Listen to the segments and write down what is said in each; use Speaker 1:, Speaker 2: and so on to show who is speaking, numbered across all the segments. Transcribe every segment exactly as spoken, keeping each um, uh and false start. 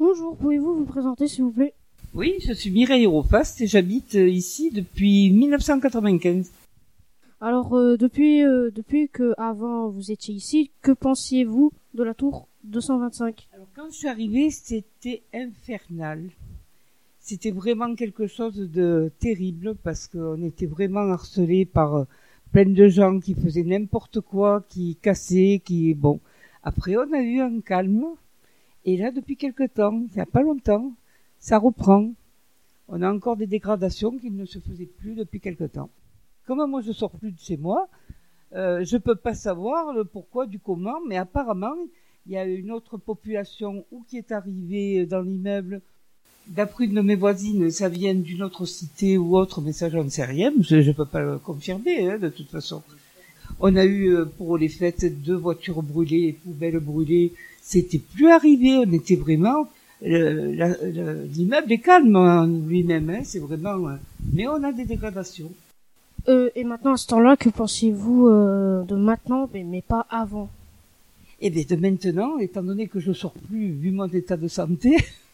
Speaker 1: Bonjour, pouvez-vous vous présenter s'il vous plaît?
Speaker 2: Oui, je suis Mireille Eurofast et j'habite ici depuis mille neuf cent quatre-vingt-quinze.
Speaker 1: Alors, euh, depuis, euh, depuis que avant vous étiez ici, que pensiez-vous de la tour deux cent vingt-cinq?
Speaker 2: Alors, quand je suis arrivée, c'était infernal. C'était vraiment quelque chose de terrible parce qu'on était vraiment harcelés par euh, plein de gens qui faisaient n'importe quoi, qui cassaient, qui... Bon, après on a eu un calme et là, depuis quelque temps, il n'y a pas longtemps, ça reprend. On a encore des dégradations qui ne se faisaient plus depuis quelque temps. Comme moi je sors plus de chez moi, euh, je peux pas savoir le pourquoi du comment, mais apparemment il y a une autre population ou qui est arrivée dans l'immeuble. D'après une de mes voisines, ça vient d'une autre cité ou autre, mais ça j'en sais rien, je ne peux pas le confirmer hein, de toute façon. On a eu pour les fêtes deux voitures brûlées, les poubelles brûlées, c'était plus arrivé, on était vraiment... Le, la, le, l'immeuble est calme en lui-même, hein, c'est vraiment... Mais on a des dégradations.
Speaker 1: Euh, et maintenant, à ce temps-là, que pensez-vous euh, de maintenant, mais, mais pas avant?
Speaker 2: Eh bien, de maintenant, étant donné que je sors plus, vu mon état de santé,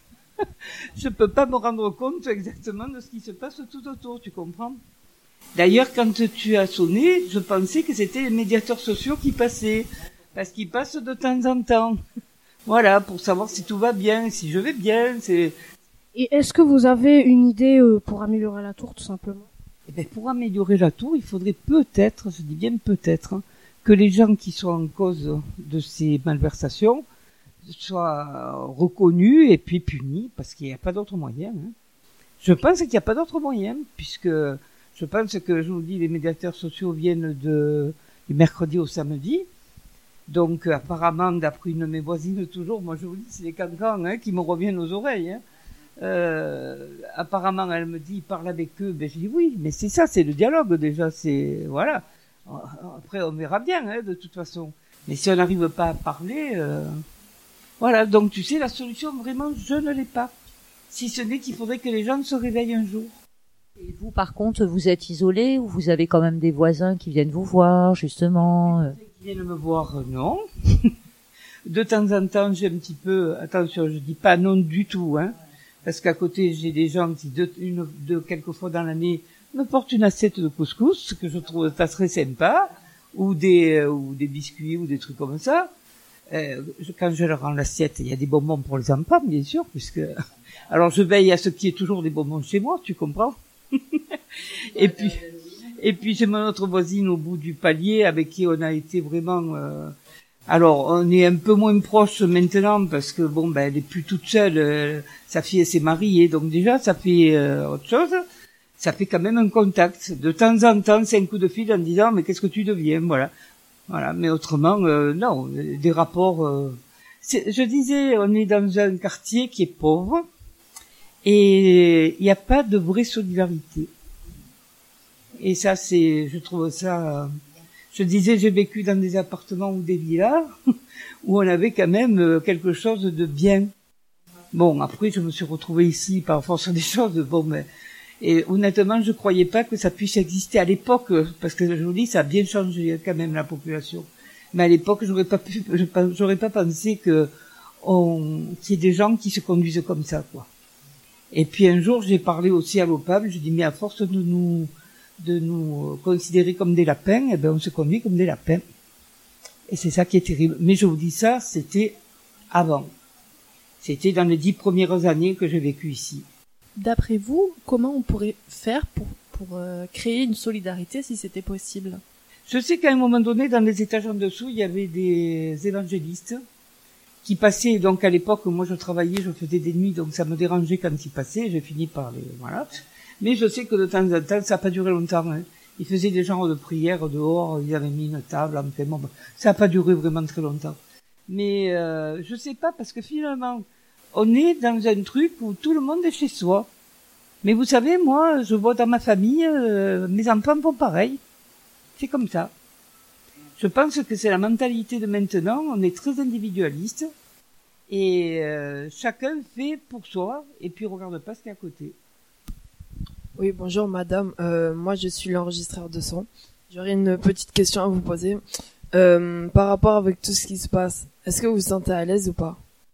Speaker 2: je peux pas me rendre compte exactement de ce qui se passe tout autour, tu comprends? D'ailleurs, quand tu as sonné, je pensais que c'était les médiateurs sociaux qui passaient, parce qu'ils passent de temps en temps. Voilà, pour savoir si tout va bien, si je vais bien, c'est...
Speaker 1: Et est-ce que vous avez une idée euh, pour améliorer la tour, tout simplement?
Speaker 2: Eh bien, pour améliorer la tour, il faudrait peut-être, je dis bien peut-être, hein, que les gens qui sont en cause de ces malversations soient reconnus et puis punis, parce qu'il n'y a pas d'autre moyen. Hein. Je pense qu'il n'y a pas d'autre moyen, puisque je pense que, je vous dis, les médiateurs sociaux viennent de, du mercredi au samedi. Donc, apparemment, d'après une de mes voisines, toujours, moi je vous dis, c'est les cancans hein, qui me reviennent aux oreilles. Hein. Euh, apparemment, elle me dit, parle avec eux. Ben, je dis oui, mais c'est ça, c'est le dialogue déjà. C'est voilà. Après, on verra bien, hein, de toute façon. Mais si on n'arrive pas à parler, euh... voilà. Donc, tu sais, la solution, vraiment, je ne l'ai pas. Si ce n'est qu'il faudrait que les gens se réveillent un jour.
Speaker 3: Et vous, par contre, vous êtes isolé ou vous avez quand même des voisins qui viennent vous voir, justement euh...
Speaker 2: Qui viennent me voir, non. De temps en temps, j'ai un petit peu, attention, je dis pas non du tout, hein. Parce qu'à côté, j'ai des gens qui, de, une, de quelques fois dans l'année, me portent une assiette de couscous, que je trouve ça très sympa, ou des, euh, ou des biscuits, ou des trucs comme ça. Euh, quand je leur rends l'assiette, il y a des bonbons pour les enfants, bien sûr, puisque, alors je veille à ce qu'il y ait toujours des bonbons chez moi, tu comprends? Et puis, et puis j'ai mon autre voisine au bout du palier, avec qui on a été vraiment, euh, alors, on est un peu moins proche maintenant parce que bon, ben, elle est plus toute seule. Euh, sa fille elle s'est mariée, donc déjà, ça fait euh, autre chose. Ça fait quand même un contact. De temps en temps, c'est un coup de fil en disant, mais qu'est-ce que tu deviens, voilà, voilà. Mais autrement, euh, non, des rapports. Euh, c'est, je disais, on est dans un quartier qui est pauvre et il n'y a pas de vraie solidarité. Et ça, c'est, je trouve ça. Euh, Je disais, j'ai vécu dans des appartements ou des villas où on avait quand même quelque chose de bien. Bon, après, je me suis retrouvée ici par force des choses. Bon, mais et honnêtement, je croyais pas que ça puisse exister à l'époque, parce que je vous dis, ça a bien changé quand même la population. Mais à l'époque, j'aurais pas pu, j'aurais pas pensé que on, qu'il y ait des gens qui se conduisent comme ça, quoi. Et puis un jour, j'ai parlé aussi à l'O P A B. Je dis, mais à force de nous de nous considérer comme des lapins, eh ben on se conduit comme des lapins. Et c'est ça qui est terrible. Mais je vous dis ça, c'était avant. C'était dans les dix premières années que j'ai vécu ici.
Speaker 4: D'après vous, comment on pourrait faire pour, pour euh, créer une solidarité si c'était possible?
Speaker 2: Je sais qu'à un moment donné, dans les étages en dessous, il y avait des évangélistes qui passaient. Donc à l'époque, moi je travaillais, je faisais des nuits, donc ça me dérangeait quand ils passaient. J'ai fini par les... Voilà. Mais je sais que de temps en temps, ça n'a pas duré longtemps. Hein. Ils faisaient des genres de prières dehors, ils avaient mis une table, enfin bon, ça n'a pas duré vraiment très longtemps. Mais euh, je sais pas, parce que finalement, on est dans un truc où tout le monde est chez soi. Mais vous savez, moi, je vois dans ma famille, euh, mes enfants font pareil. C'est comme ça. Je pense que c'est la mentalité de maintenant, on est très individualiste, et euh, chacun fait pour soi, et puis regarde pas ce qu'il y a à côté.
Speaker 5: Oui, bonjour madame, euh, moi je suis l'enregistreur de son. J'aurais une petite question à vous poser. Euh, par rapport avec tout ce qui se passe, est-ce que vous vous sentez à l'aise ou pas?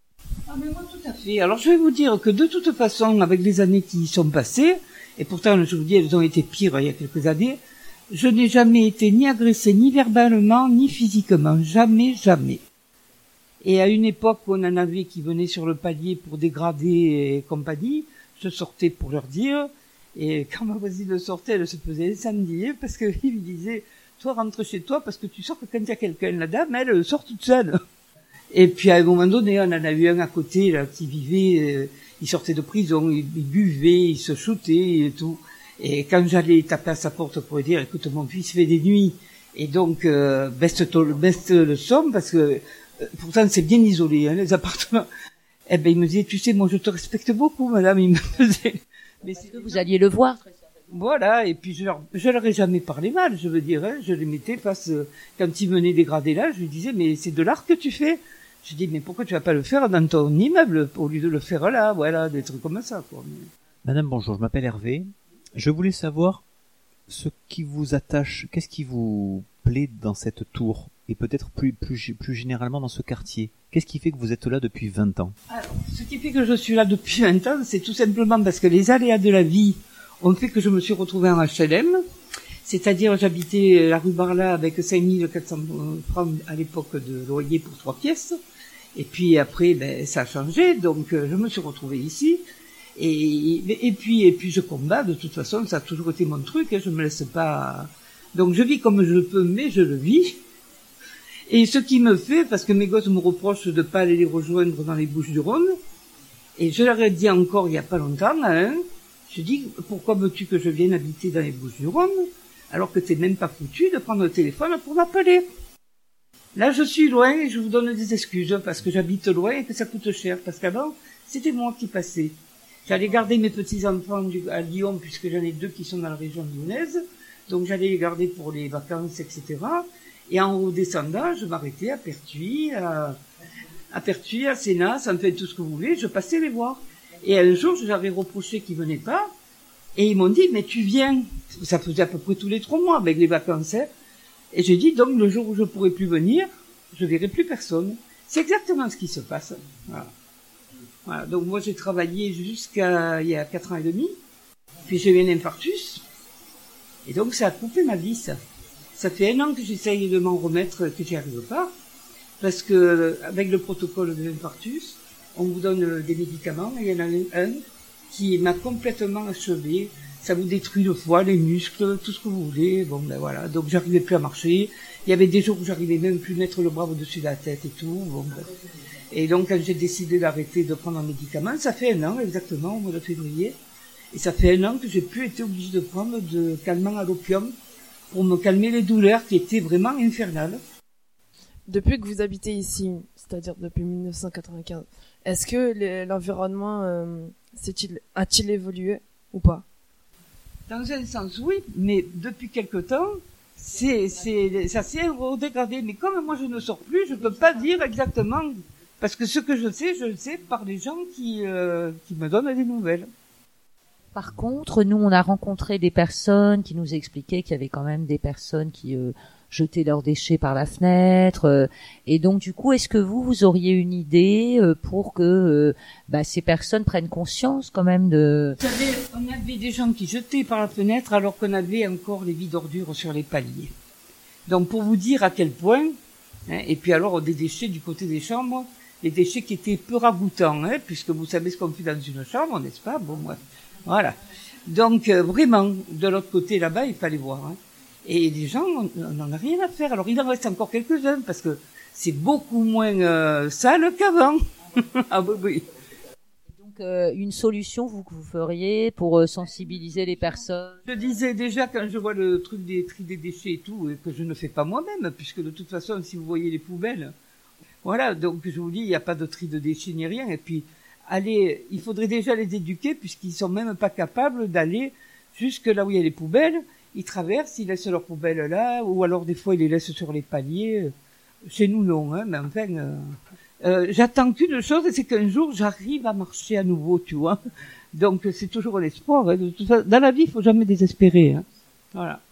Speaker 2: Ah mais moi tout à fait. Alors je vais vous dire que de toute façon, avec les années qui sont passées, et pourtant je vous dis elles ont été pires il y a quelques années, je n'ai jamais été ni agressée ni verbalement ni physiquement, jamais, jamais. Et à une époque où on en avait qui venaient sur le palier pour dégrader et compagnie, je sortais pour leur dire, et quand ma voisine sortait, elle se faisait incendier parce qu'il lui disait, toi rentre chez toi parce que tu sors que quand il y a quelqu'un, la dame, elle sort toute seule. Et puis à un moment donné, on en a eu un à côté là qui vivait, euh, il sortait de prison, il, il buvait, il se shootait et tout. Et quand j'allais taper à sa porte pour lui dire, écoute, mon fils fait des nuits, et donc euh, baisse, baisse le son parce que euh, pourtant c'est bien isolé hein, les appartements. Eh ben il me disait, tu sais, moi je te respecte beaucoup, madame. Il me faisait. Mais
Speaker 3: Parce que vous alliez le voir.
Speaker 2: Voilà, et puis je leur, je leur ai jamais parlé mal, je veux dire, hein, je les mettais face, euh, quand ils venaient dégrader là, je lui disais, mais c'est de l'art que tu fais. Je dis, mais pourquoi tu vas pas le faire dans ton immeuble, au lieu de le faire là, voilà, des trucs comme ça, quoi.
Speaker 6: Madame, bonjour, je m'appelle Hervé. Je voulais savoir ce qui vous attache, qu'est-ce qui vous plaît dans cette tour, et peut-être plus, plus, plus généralement dans ce quartier. Qu'est-ce qui fait que vous êtes là depuis vingt ans? Alors,
Speaker 2: ce qui fait que je suis là depuis vingt ans, c'est tout simplement parce que les aléas de la vie ont fait que je me suis retrouvée en H L M, c'est-à-dire j'habitais la rue Barla avec cinq mille quatre cents francs à l'époque de loyer pour trois pièces, et puis après ben ça a changé, donc euh, je me suis retrouvée ici, et, et puis et puis je combats, de toute façon ça a toujours été mon truc, hein, je me laisse pas, donc je vis comme je peux, mais je le vis, et ce qui me fait, parce que mes gosses me reprochent de pas aller les rejoindre dans les Bouches-du-Rhône, et je leur ai dit encore il y a pas longtemps, hein, je dis, pourquoi veux-tu que je vienne habiter dans les Bouches-du-Rhône, alors que t'es même pas foutu de prendre le téléphone pour m'appeler. Là, je suis loin et je vous donne des excuses, parce que j'habite loin et que ça coûte cher, parce qu'avant, c'était moi qui passais. J'allais garder mes petits-enfants à Lyon, puisque j'en ai deux qui sont dans la région lyonnaise, donc j'allais les garder pour les vacances, et cetera. Et en redescendant, je m'arrêtais à Pertuis, à, à Pertuis, à Sénat, ça me fait tout ce que vous voulez, je passais les voir. Et un jour, je leur ai reproché qu'ils venaient pas, et ils m'ont dit, mais tu viens. Ça faisait à peu près tous les trois mois avec les vacances, hein. Et j'ai dit, donc, le jour où je pourrai plus venir, je verrai plus personne. C'est exactement ce qui se passe. Voilà. Voilà. Donc, moi, j'ai travaillé jusqu'à, il y a quatre ans et demi. Puis, j'ai eu un infarctus. Et donc, ça a coupé ma vie, ça. Ça fait un an que j'essaye de m'en remettre, que j'y arrive pas. Parce que, avec le protocole de l'infarctus, on vous donne des médicaments, et il y en a un qui m'a complètement achevé. Ça vous détruit le foie, les muscles, tout ce que vous voulez. Bon, ben voilà. Donc, j'arrivais plus à marcher. Il y avait des jours où j'arrivais même plus à mettre le bras au-dessus de la tête et tout. Bon, ben. Et donc, quand j'ai décidé d'arrêter de prendre un médicament, ça fait un an exactement, au mois de février. Et ça fait un an que j'ai plus été obligée de prendre de calmant à l'opium pour me calmer les douleurs qui étaient vraiment infernales.
Speaker 5: Depuis que vous habitez ici, c'est-à-dire depuis mille neuf cent quatre-vingt-quinze, est-ce que l'environnement euh, s'est-il, a-t-il évolué ou pas?
Speaker 2: Dans un sens, oui, mais depuis quelque temps, c'est, c'est, ça s'est redégradé. Mais comme moi je ne sors plus, je peux pas dire exactement, parce que ce que je sais, je le sais par les gens qui, euh, qui me donnent des nouvelles.
Speaker 3: Par contre, nous, on a rencontré des personnes qui nous expliquaient qu'il y avait quand même des personnes qui euh, jetaient leurs déchets par la fenêtre. Euh, et donc, du coup, est-ce que vous, vous auriez une idée euh, pour que euh, bah, ces personnes prennent conscience quand même de...
Speaker 2: Vous savez, on avait des gens qui jetaient par la fenêtre alors qu'on avait encore les vides d'ordures sur les paliers. Donc, pour vous dire à quel point, hein, et puis alors des déchets du côté des chambres, les déchets qui étaient peu ragoûtants, hein, puisque vous savez ce qu'on fait dans une chambre, n'est-ce pas? Bon, bref. Voilà. Donc, euh, vraiment, de l'autre côté, là-bas, il fallait voir. Hein. Et les gens, on n'en a rien à faire. Alors, il en reste encore quelques-uns, parce que c'est beaucoup moins euh, sale qu'avant. Ah oui, oui.
Speaker 3: Donc, euh, une solution vous, que vous feriez pour euh, sensibiliser les personnes?
Speaker 2: Je disais déjà, quand je vois le truc des tri des déchets et tout, et que je ne fais pas moi-même, puisque de toute façon, si vous voyez les poubelles, voilà, donc je vous dis, il n'y a pas de tri de déchets ni rien. Et puis, allez, il faudrait déjà les éduquer puisqu'ils sont même pas capables d'aller jusque là où il y a les poubelles. Ils traversent, ils laissent leurs poubelles là, ou alors des fois ils les laissent sur les paliers. Chez nous non, hein, mais enfin, euh, euh, j'attends qu'une chose, c'est qu'un jour j'arrive à marcher à nouveau, tu vois. Donc c'est toujours un espoir. Hein, de toute façon, dans la vie, il faut jamais désespérer. Hein. Voilà.